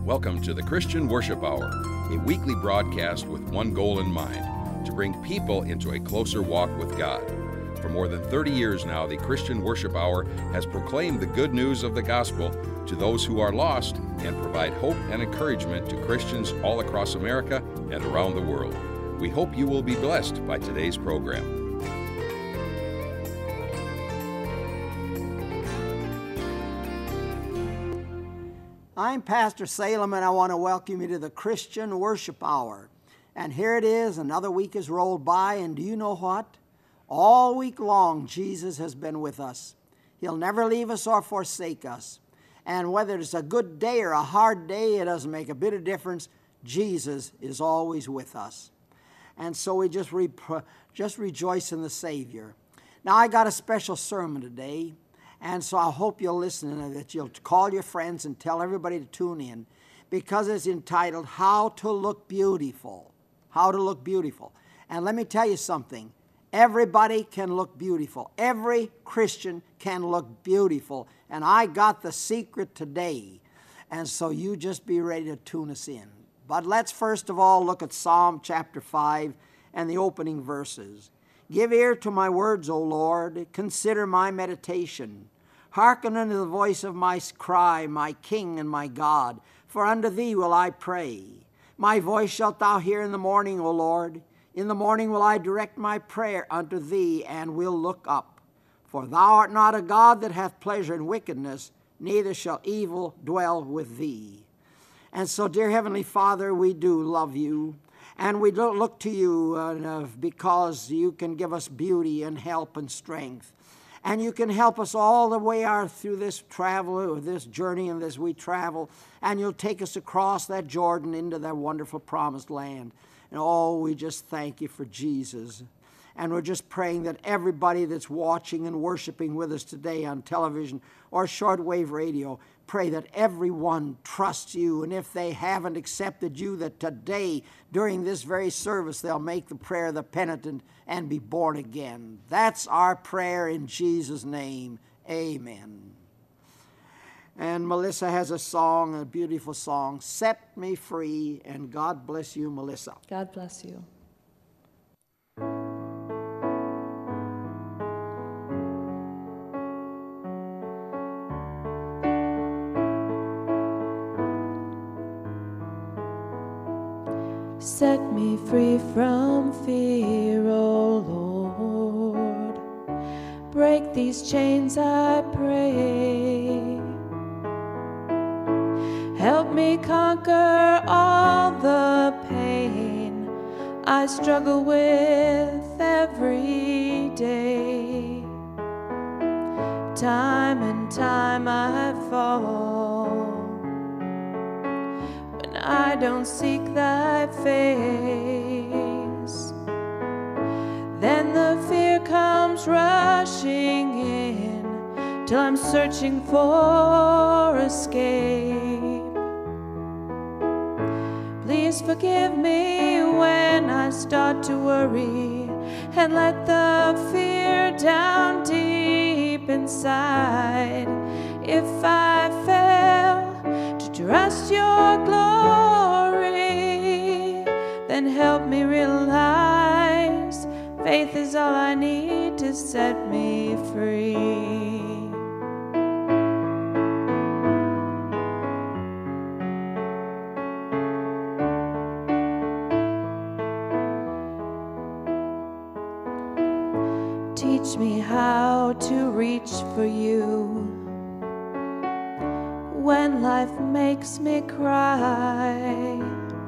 Welcome to the Christian Worship Hour, a weekly broadcast with one goal in mind, to bring people into a closer walk with God. For more than 30 years now, the Christian Worship Hour has proclaimed the good news of the gospel to those who are lost and provide hope and encouragement to Christians all across America and around the world. We hope you will be blessed by today's program. I'm Pastor Salem, and I want to welcome you to the Christian Worship Hour. And here it is, another week has rolled by, and do you know what? All week long, Jesus has been with us. He'll never leave us or forsake us. And whether it's a good day or a hard day, it doesn't make a bit of difference. Jesus is always with us. And so we just rejoice in the Savior. Now, I got a special sermon today. And so I hope you'll listen and that you'll call your friends and tell everybody to tune in, because it's entitled, How to Look Beautiful. How to Look Beautiful. And let me tell you something. Everybody can look beautiful. Every Christian can look beautiful. And I got the secret today. And so you just be ready to tune us in. But let's first of all look at Psalm chapter 5 and the opening verses. Give ear to my words, O Lord. Consider my meditation. Hearken unto the voice of my cry, my King and my God. For unto thee will I pray. My voice shalt thou hear in the morning, O Lord. In the morning will I direct my prayer unto thee, and will look up. For thou art not a God that hath pleasure in wickedness, neither shall evil dwell with thee. And so, dear Heavenly Father, we do love you. And we look to you because you can give us beauty and help and strength. And you can help us all the way through this travel, or this journey, and as we travel. And you'll take us across that Jordan into that wonderful promised land. And oh, we just thank you for Jesus. And we're just praying that everybody that's watching and worshiping with us today on television or shortwave radio, pray that everyone trusts you. And if they haven't accepted you, that today, during this very service, they'll make the prayer of the penitent and be born again. That's our prayer in Jesus' name. Amen. And Melissa has a song, a beautiful song, Set Me Free. And God bless you, Melissa. God bless you. Set me free from fear, O Lord. Break these chains, I pray. Help me conquer all the pain I struggle with every day. Time and time I fall when I don't seek thy face. Then the fear comes rushing in till I'm searching for escape. Please forgive me when I start to worry and let the fear down deep inside. If I fail to trust your glory, then help me realize faith is all I need to set me free. Teach me how to reach for you when life makes me cry.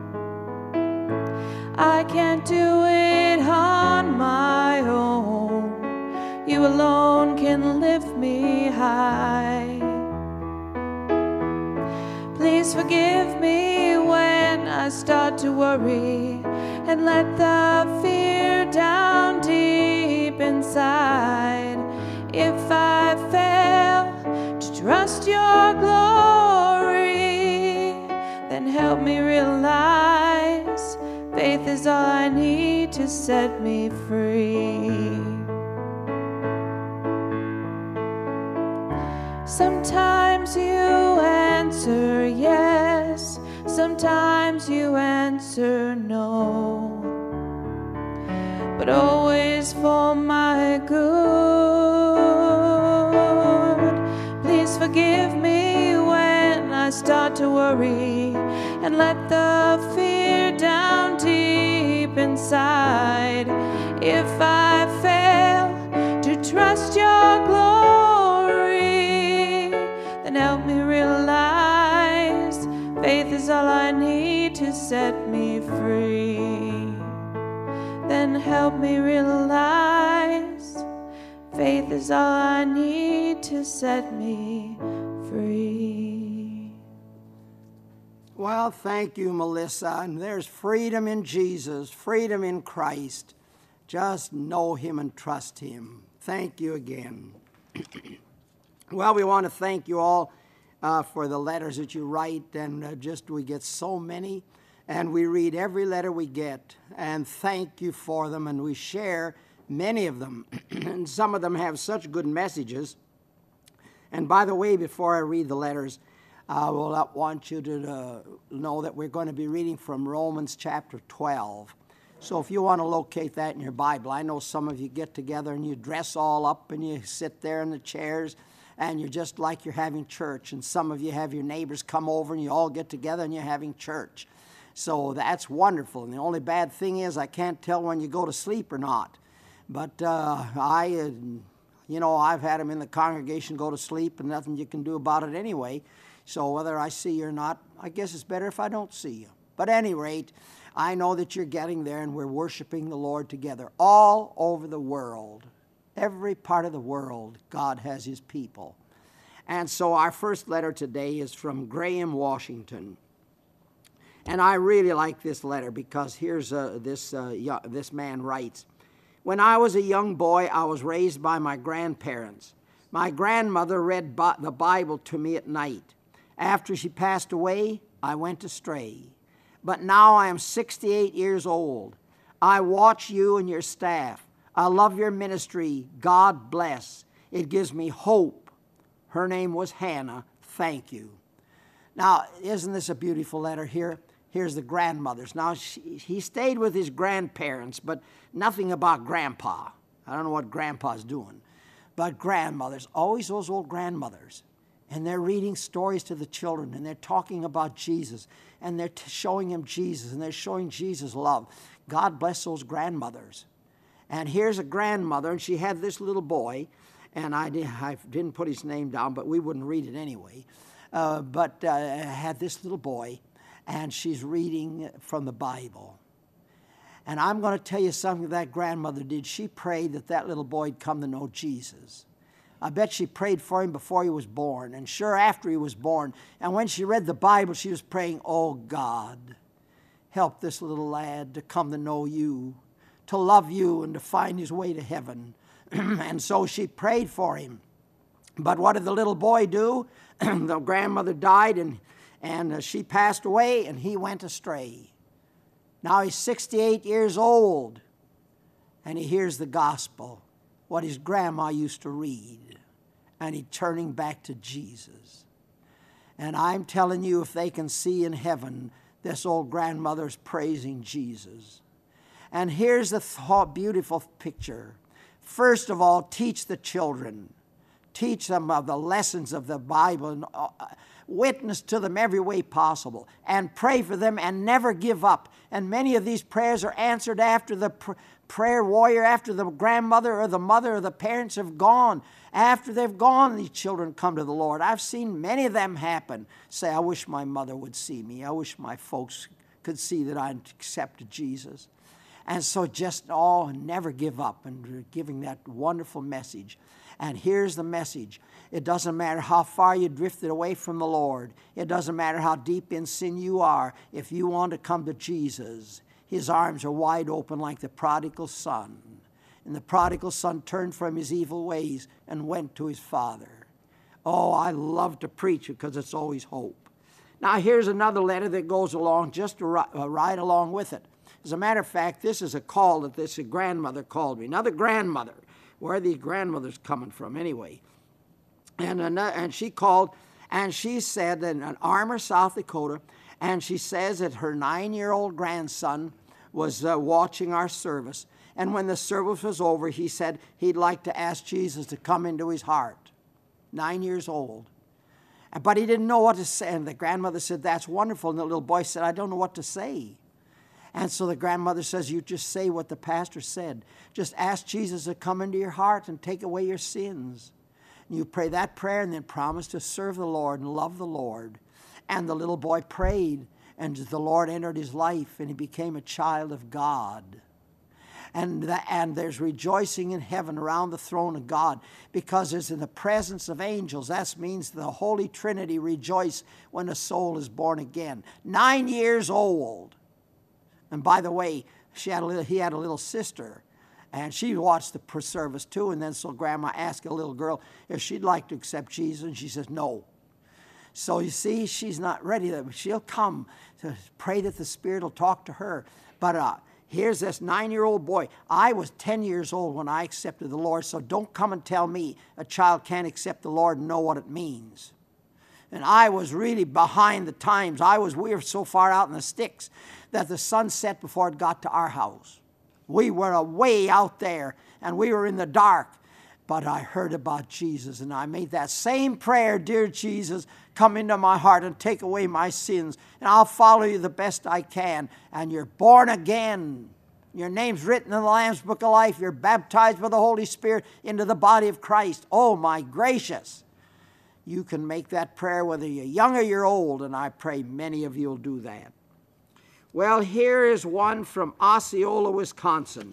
I can't do it on my own. You alone can lift me high. Please forgive me when I start to worry and let the fear down deep inside. If I fail to trust your glory, then help me realize faith is all I need to set me free. Sometimes you answer yes sometimes you answer no, but always for my good. Please forgive me when I start to worry and let the fear down deep inside. If I fail to trust your glory, then help me realize faith is all I need to set me free. Then help me realize faith is all I need to set me free. Well, thank you, Melissa. And there's freedom in Jesus, freedom in Christ. Just know Him and trust Him. Thank you again. Well, we want to thank you all for the letters that you write, and we get so many, and we read every letter we get, and thank you for them, and we share many of them, and some of them have such good messages. And by the way, before I read the letters, I will want you to know that we're going to be reading from Romans chapter 12. So if you want to locate that in your Bible, I know some of you get together and you dress all up and you sit there in the chairs and you're just like you're having church. And some of you have your neighbors come over and you all get together and you're having church. So that's wonderful. And the only bad thing is I can't tell when you go to sleep or not. But I've had them in the congregation go to sleep and nothing you can do about it anyway. So whether I see you or not, I guess it's better if I don't see you. But at any rate, I know that you're getting there and we're worshiping the Lord together all over the world. Every part of the world, God has His people. And so our first letter today is from Graham, Washington. And I really like this letter because here's this man writes, "When I was a young boy, I was raised by my grandparents. My grandmother read the Bible to me at night. After she passed away, I went astray. But now I am 68 years old. I watch you and your staff. I love your ministry. God bless. It gives me hope." Her name was Hannah. Thank you. Now, isn't this a beautiful letter here? Here's the grandmothers. Now, he stayed with his grandparents, but nothing about grandpa. I don't know what grandpa's doing. But grandmothers, always those old grandmothers. And they're reading stories to the children, and they're talking about Jesus, and they're showing him Jesus, and they're showing Jesus love. God bless those grandmothers. And here's a grandmother, and she had this little boy, and I didn't put his name down, but we wouldn't read it anyway. Had this little boy, and she's reading from the Bible. And I'm going to tell you something that grandmother did. She prayed that that little boy would come to know Jesus. I bet she prayed for him before he was born, and sure after he was born. And when she read the Bible, she was praying, "Oh God, help this little lad to come to know you, to love you, and to find his way to heaven." And so she prayed for him. But what did the little boy do? The grandmother died, and she passed away, and he went astray. Now he's 68 years old, and he hears the gospel, what his grandma used to read, and he's turning back to Jesus. And I'm telling you, if they can see in heaven, this old grandmother's praising Jesus. And here's the beautiful picture. First of all, teach the children. Teach them of the lessons of the Bible, and witness to them every way possible, and pray for them and never give up. And many of these prayers are answered after the prayer warrior, after the grandmother or the mother or the parents have gone. After they've gone, these children come to the Lord. I've seen many of them happen. Say, "I wish my mother would see me. I wish my folks could see that I accepted Jesus." And so just, never give up, and giving that wonderful message. And here's the message. It doesn't matter how far you drifted away from the Lord. It doesn't matter how deep in sin you are. If you want to come to Jesus, His arms are wide open like the prodigal son. And the prodigal son turned from his evil ways and went to his father. Oh, I love to preach because it's always hope. Now, here's another letter that goes along just to ride along with it. As a matter of fact, this is a call that this grandmother called me. Another grandmother. Where are these grandmothers coming from anyway? And she called, and she said that in Armour, South Dakota, And she says that her 9-year-old grandson was watching our service. And when the service was over, he said he'd like to ask Jesus to come into his heart. 9 years old. But he didn't know what to say. And the grandmother said, that's wonderful. And the little boy said, I don't know what to say. And so the grandmother says, you just say what the pastor said. Just ask Jesus to come into your heart and take away your sins. And you pray that prayer and then promise to serve the Lord and love the Lord. And the little boy prayed, and the Lord entered his life, and he became a child of God. And there's rejoicing in heaven around the throne of God, because it's in the presence of angels. That means the Holy Trinity rejoice when a soul is born again. 9 years old. And by the way, he had a little sister, and she watched the service too. And then so Grandma asked a little girl if she'd like to accept Jesus, and she says no. So you see, she's not ready. She'll come to pray that the Spirit will talk to her. But here's this 9-year-old boy. I was 10 years old when I accepted the Lord, so don't come and tell me a child can't accept the Lord and know what it means. And I was really behind the times. We were so far out in the sticks that the sun set before it got to our house. We were way out there, and we were in the dark. But I heard about Jesus, and I made that same prayer, dear Jesus, come into my heart and take away my sins, and I'll follow you the best I can. And you're born again. Your name's written in the Lamb's Book of Life. You're baptized by the Holy Spirit into the body of Christ. Oh, my gracious. You can make that prayer whether you're young or you're old, and I pray many of you will do that. Well, here is one from Osceola, Wisconsin.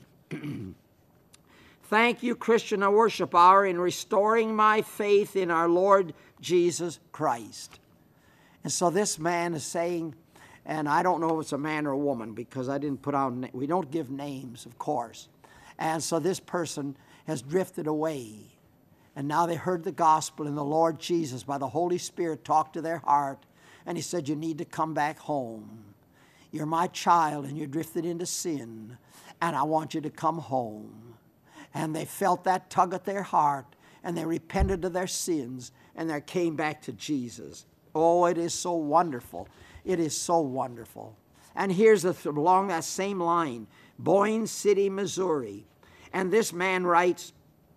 Thank you, Christian Worship Hour, in restoring my faith in our Lord Jesus Christ. And so this man is saying, and I don't know if it's a man or a woman because I didn't put out, we don't give names, of course. And so this person has drifted away. And now they heard the gospel, and the Lord Jesus, by the Holy Spirit, talked to their heart. And he said, you need to come back home. You're my child, and you drifted into sin, and I want you to come home. And they felt that tug at their heart, and they repented of their sins, and they came back to Jesus. Oh, it is so wonderful. It is so wonderful. And here's along that same line, Boyne City, Missouri. And this man writes,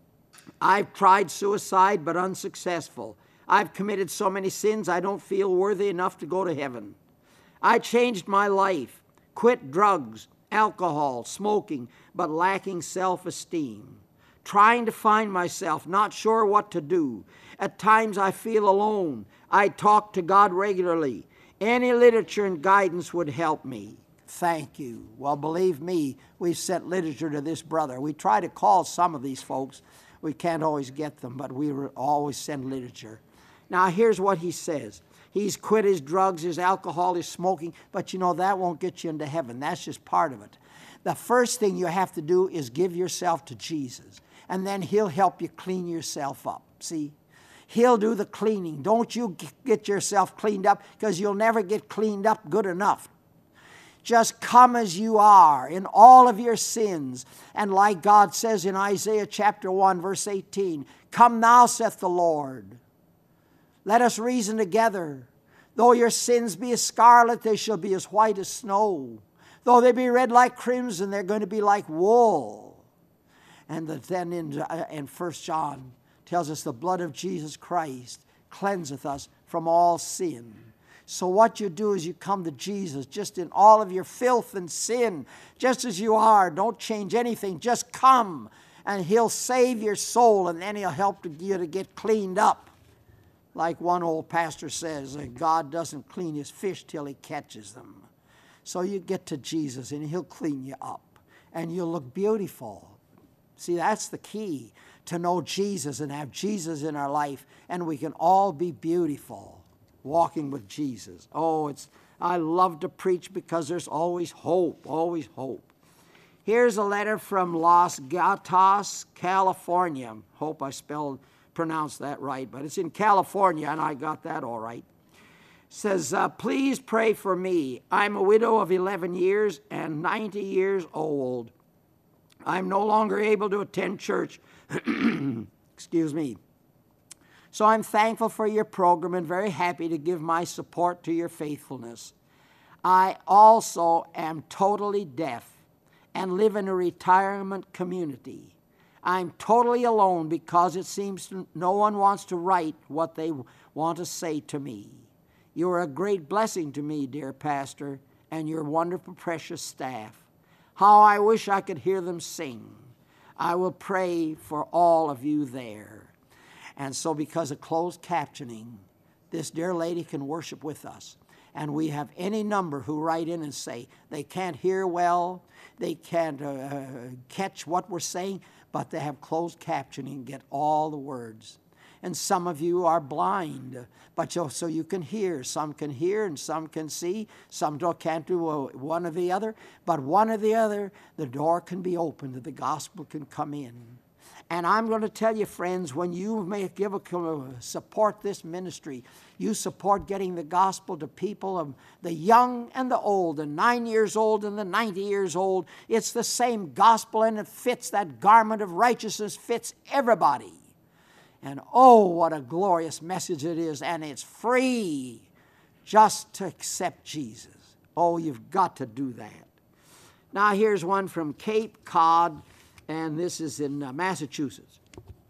I've tried suicide, but unsuccessful. I've committed so many sins, I don't feel worthy enough to go to heaven. I changed my life, quit drugs, alcohol, smoking, but lacking self-esteem. Trying to find myself, not sure what to do. At times I feel alone. I talk to God regularly. Any literature and guidance would help me. Thank you. Well, believe me, we've sent literature to this brother. We try to call some of these folks. We can't always get them, but we always send literature. Now, here's what he says. He's quit his drugs, his alcohol, his smoking, but you know, that won't get you into heaven. That's just part of it. The first thing you have to do is give yourself to Jesus, and then he'll help you clean yourself up. See? He'll do the cleaning. Don't you get yourself cleaned up, because you'll never get cleaned up good enough. Just come as you are in all of your sins. And like God says in Isaiah chapter 1, verse 18, come now, saith the Lord. Let us reason together. Though your sins be as scarlet, they shall be as white as snow. Though they be red like crimson, they're going to be like wool. And then in 1 John tells us the blood of Jesus Christ cleanseth us from all sin. So what you do is you come to Jesus just in all of your filth and sin, just as you are. Don't change anything. Just come, and he'll save your soul, and then he'll help you to get cleaned up. Like one old pastor says, God doesn't clean his fish till he catches them. So you get to Jesus, and he'll clean you up, and you'll look beautiful. See, that's the key, to know Jesus and have Jesus in our life, and we can all be beautiful, walking with Jesus. Oh, I love to preach because there's always hope, always hope. Here's a letter from Los Gatos, California. Hope I pronounced that right, but it's in California, and I got that all right. It says, please pray for me. I'm a widow of 11 years and 90 years old. I'm no longer able to attend church. Excuse me. So I'm thankful for your program and very happy to give my support to your faithfulness. I also am totally deaf and live in a retirement community. I'm totally alone because it seems no one wants to write what they want to say to me. You are a great blessing to me, dear pastor, and your wonderful, precious staff. How I wish I could hear them sing. I will pray for all of you there. And so because of closed captioning, this dear lady can worship with us. And we have any number who write in and say they can't hear well, they can't catch what we're saying, but they have closed captioning and get all the words. And some of you are blind, but so you can hear. Some can hear and some can see. Some can't do one or the other, but one or the other, the door can be opened and the gospel can come in. And I'm going to tell you, friends, when you may support this ministry, you support getting the gospel to people, the young and the old, the 9 years old and the 90 years old. It's the same gospel, and it fits. That garment of righteousness fits everybody. And oh, what a glorious message it is, and it's free just to accept Jesus. Oh, you've got to do that. Now here's one from Cape Cod, and this is in Massachusetts.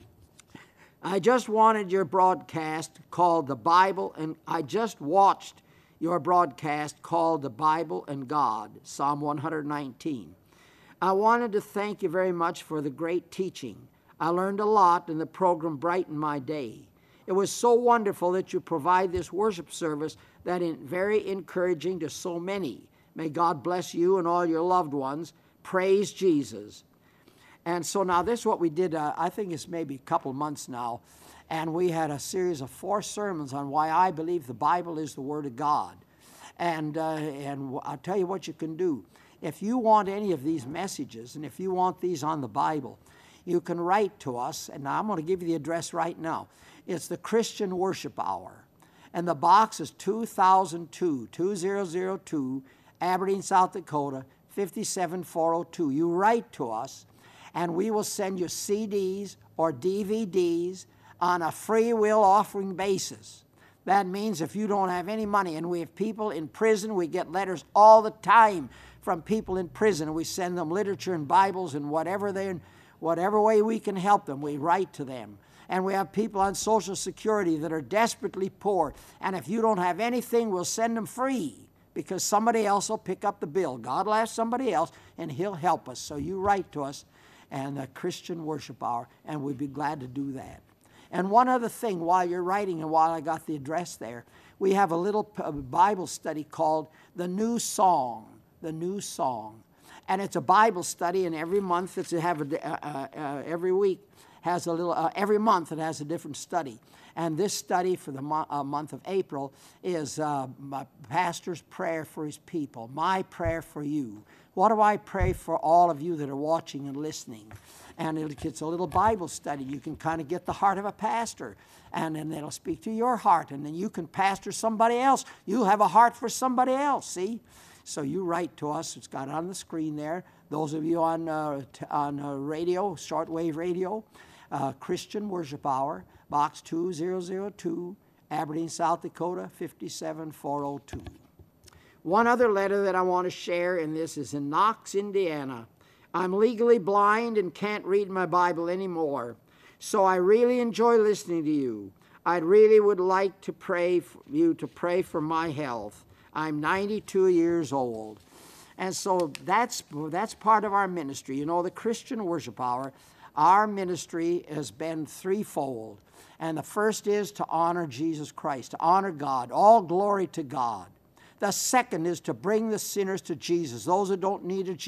I just wanted your broadcast called The Bible, and I just watched your broadcast called The Bible and God, Psalm 119. I wanted to thank you very much for the great teaching. I learned a lot, and the program brightened my day. It was so wonderful that you provide this worship service that is very encouraging to so many. May God bless you and all your loved ones. Praise Jesus. And so now this is what we did, I think it's maybe a couple months now, and we had a series of 4 sermons on why I believe the Bible is the Word of God. And I'll tell you what you can do. If you want any of these messages, and if you want these on the Bible, you can write to us, and I'm going to give you the address right now. It's the Christian Worship Hour, and the box is 2002, Aberdeen, South Dakota, 57402. You write to us, and we will send you CDs or DVDs on a free will offering basis. That means if you don't have any money, and we have people in prison, we get letters all the time from people in prison, and we send them literature and Bibles and whatever way we can help them, we write to them. And we have people on Social Security that are desperately poor, and if you don't have anything, we'll send them free, because somebody else will pick up the bill. God will ask somebody else, and He'll help us. So you write to us, and the Christian Worship Hour, and we'd be glad to do that. And one other thing, while you're writing and while I got the address there, we have a little Bible study called The New Song. The New Song. And it's a Bible study, and every month every week has a little. Every month it has a different study. And this study for the month of April is my pastor's prayer for his people. My prayer for you. What do I pray for all of you that are watching and listening? And it's a little Bible study. You can kind of get the heart of a pastor, and then it'll speak to your heart, and then you can pastor somebody else. You'll have a heart for somebody else. See. So you write to us. It's got on the screen there. Those of you on radio, shortwave radio, Christian Worship Hour, Box 2002, Aberdeen, South Dakota, 57402. One other letter that I want to share, and this is in Knox, Indiana. I'm legally blind and can't read my Bible anymore, so I really enjoy listening to you. I really would like to pray for you to pray for my health. I'm 92 years old. And so that's part of our ministry. You know, the Christian Worship Hour, our ministry has been threefold. And the first is to honor Jesus Christ, to honor God, all glory to God. The second is to bring the sinners to Jesus. Those who don't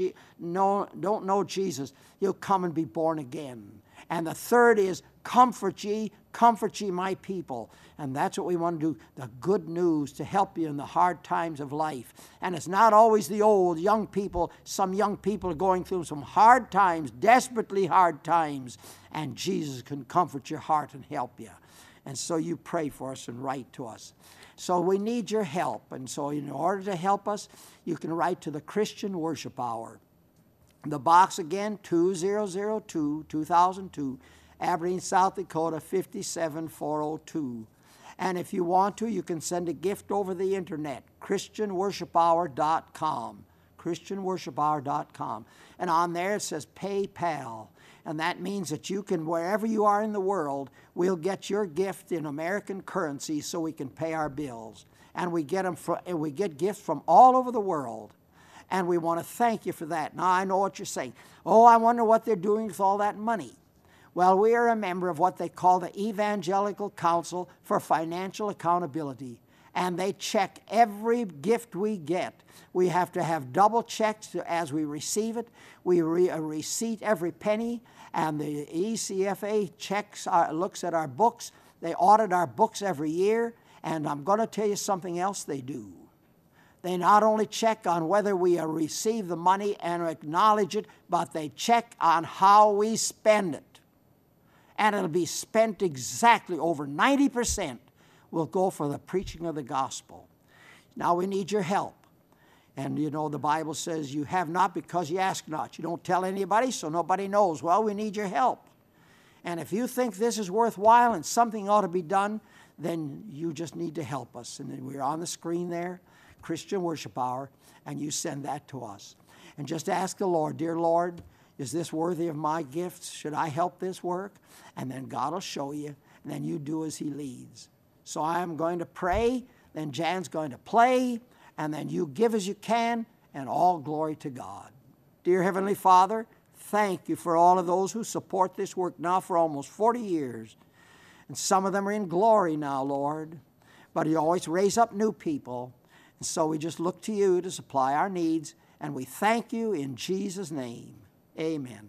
know Jesus, you'll come and be born again. And the third is comfort ye my people. And that's what we want to do, the good news to help you in the hard times of life. And it's not always the old young people. Some young people are going through some hard times, desperately hard times, and Jesus can comfort your heart and help you. And so you pray for us and write to us. So we need your help. And so in order to help us, you can write to the Christian Worship Hour. The box again, 2002, Aberdeen, South Dakota, 57402. And if you want to, you can send a gift over the internet, ChristianWorshipHour.com. ChristianWorshipHour.com. And on there it says PayPal. And that means that you can, wherever you are in the world, we'll get your gift in American currency so we can pay our bills. And we get gifts from all over the world. And we want to thank you for that. Now, I know what you're saying. Oh, I wonder what they're doing with all that money. Well, we are a member of what they call the Evangelical Council for Financial Accountability, and they check every gift we get. We have to have double checks as we receive it. We receipt every penny, and the ECFA looks at our books. They audit our books every year, and I'm going to tell you something else they do. They not only check on whether we receive the money and acknowledge it, but they check on how we spend it. And it'll be spent exactly over 90% will go for the preaching of the gospel. Now we need your help. And you know the Bible says you have not because you ask not. You don't tell anybody so nobody knows. Well, we need your help. And if you think this is worthwhile and something ought to be done, then you just need to help us. And then we're on the screen there, Christian Worship Hour, and you send that to us. And just ask the Lord, dear Lord, is this worthy of my gifts? Should I help this work? And then God will show you, and then you do as He leads. So I am going to pray, then Jan's going to play, and then you give as you can, and all glory to God. Dear Heavenly Father, thank you for all of those who support this work now for almost 40 years. And some of them are in glory now, Lord. But you always raise up new people. And so we just look to you to supply our needs, and we thank you in Jesus' name. Amen.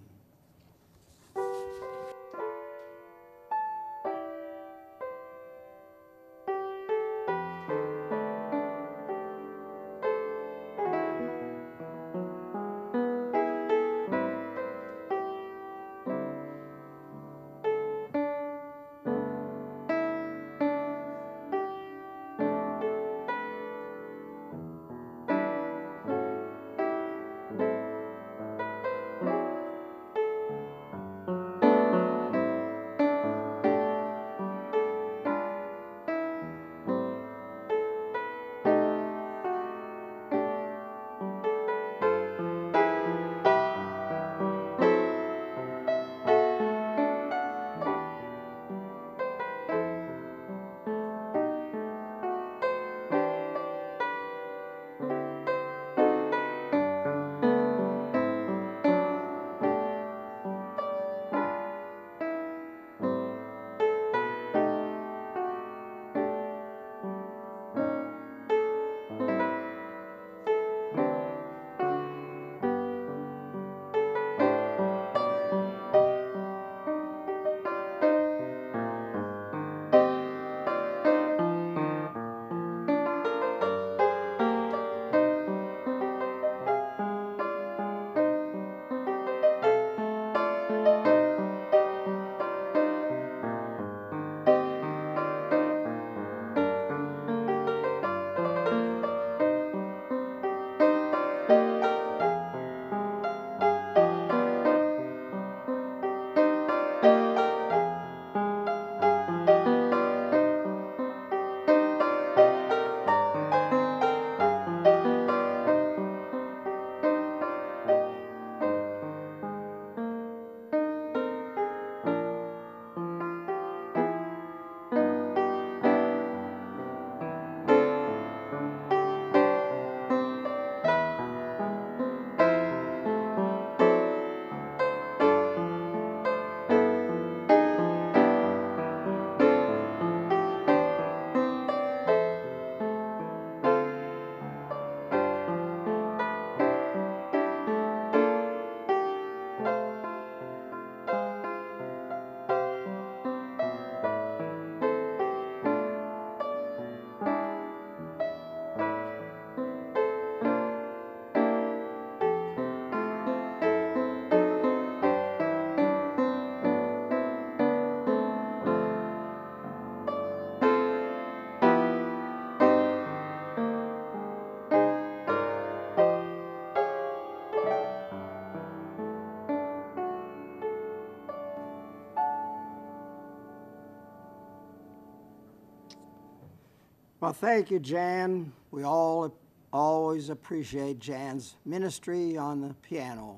Well, thank you, Jan. We all always appreciate Jan's ministry on the piano.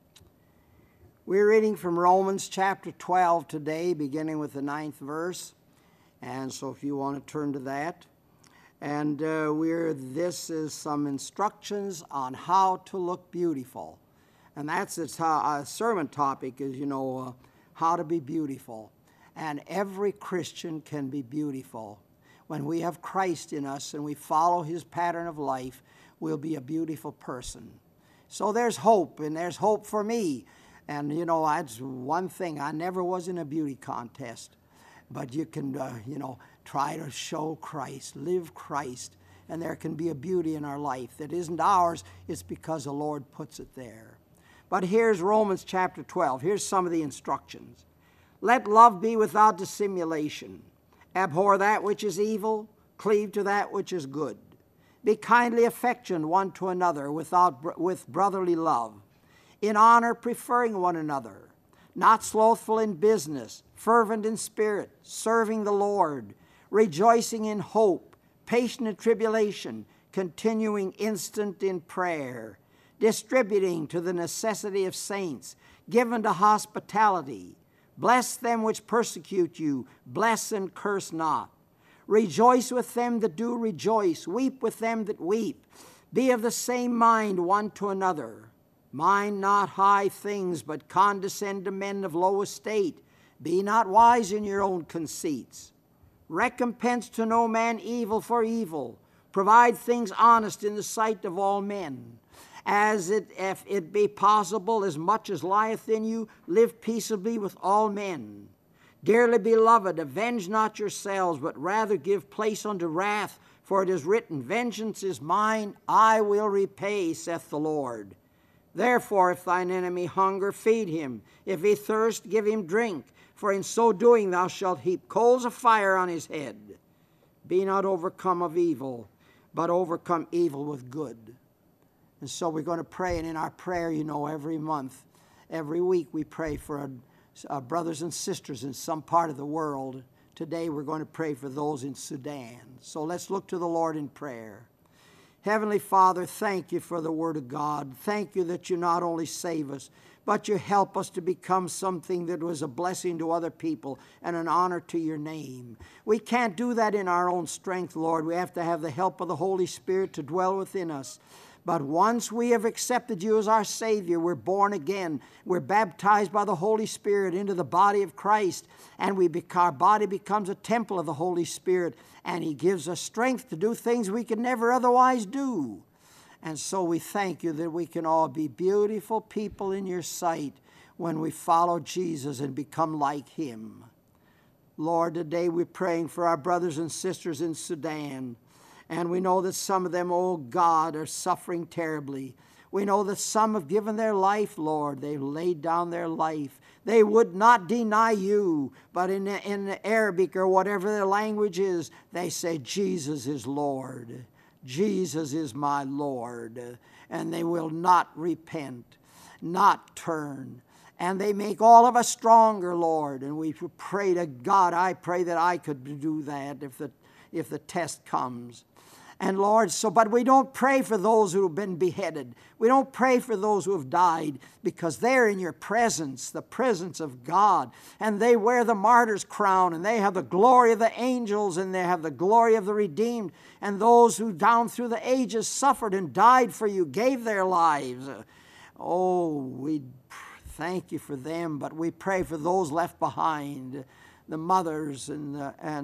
We're reading from Romans chapter 12 today, beginning with the 9th verse. And so if you want to turn to that. And this is some instructions on how to look beautiful. And that's its sermon topic is, how to be beautiful. And every Christian can be beautiful. When we have Christ in us and we follow his pattern of life, we'll be a beautiful person. So there's hope, and there's hope for me. And, that's one thing. I never was in a beauty contest. But you can, try to show Christ, live Christ. And there can be a beauty in our life that isn't ours. It's because the Lord puts it there. But here's Romans chapter 12. Here's some of the instructions. Let love be without dissimulation. Abhor that which is evil, cleave to that which is good. Be kindly affectioned one to another with brotherly love, in honor preferring one another, not slothful in business, fervent in spirit, serving the Lord, rejoicing in hope, patient in tribulation, continuing instant in prayer, distributing to the necessity of saints, given to hospitality. Bless them which persecute you, bless and curse not. Rejoice with them that do rejoice, weep with them that weep. Be of the same mind one to another. Mind not high things, but condescend to men of low estate. Be not wise in your own conceits. Recompense to no man evil for evil. Provide things honest in the sight of all men. If it be possible, as much as lieth in you, live peaceably with all men. Dearly beloved, avenge not yourselves, but rather give place unto wrath, for it is written, Vengeance is mine, I will repay, saith the Lord. Therefore, if thine enemy hunger, feed him. If he thirst, give him drink. For in so doing thou shalt heap coals of fire on his head. Be not overcome of evil, but overcome evil with good. And so we're going to pray, and in our prayer, every month, every week, we pray for our brothers and sisters in some part of the world. Today, we're going to pray for those in Sudan. So let's look to the Lord in prayer. Heavenly Father, thank you for the Word of God. Thank you that you not only save us, but you help us to become something that was a blessing to other people and an honor to your name. We can't do that in our own strength, Lord. We have to have the help of the Holy Spirit to dwell within us. But once we have accepted you as our Savior, we're born again. We're baptized by the Holy Spirit into the body of Christ, and our body becomes a temple of the Holy Spirit, and he gives us strength to do things we could never otherwise do. And so we thank you that we can all be beautiful people in your sight when we follow Jesus and become like him. Lord, today we're praying for our brothers and sisters in Sudan. And we know that some of them, oh God, are suffering terribly. We know that some have given their life, Lord. They've laid down their life. They would not deny you, but in Arabic or whatever their language is, they say, Jesus is Lord. Jesus is my Lord. And they will not repent, not turn. And they make all of us stronger, Lord. And we pray to God, I pray that I could do that if the test comes. And Lord, but we don't pray for those who have been beheaded. We don't pray for those who have died because they're in your presence, the presence of God. And they wear the martyr's crown, and they have the glory of the angels, and they have the glory of the redeemed. And those who down through the ages suffered and died for you, gave their lives. Oh, we thank you for them, but we pray for those left behind, the mothers and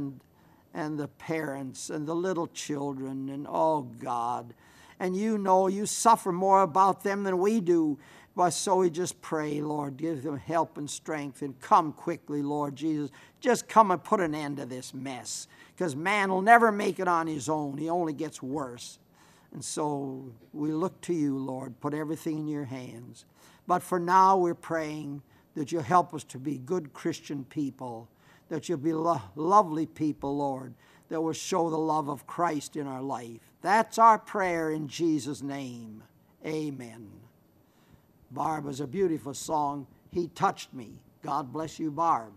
the parents and the little children, and oh God. And you suffer more about them than we do. But so we just pray, Lord, give them help and strength, and come quickly, Lord Jesus. Just come and put an end to this mess, because man will never make it on his own. He only gets worse. And so we look to you, Lord. Put everything in your hands. But for now, we're praying that you'll help us to be good Christian people, that you'll be lovely people, Lord, that will show the love of Christ in our life. That's our prayer in Jesus' name. Amen. Barb was a beautiful song. He touched me. God bless you, Barb.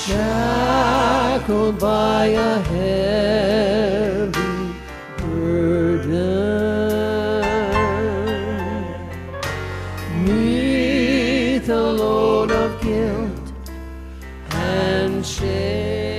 shackled by a heavy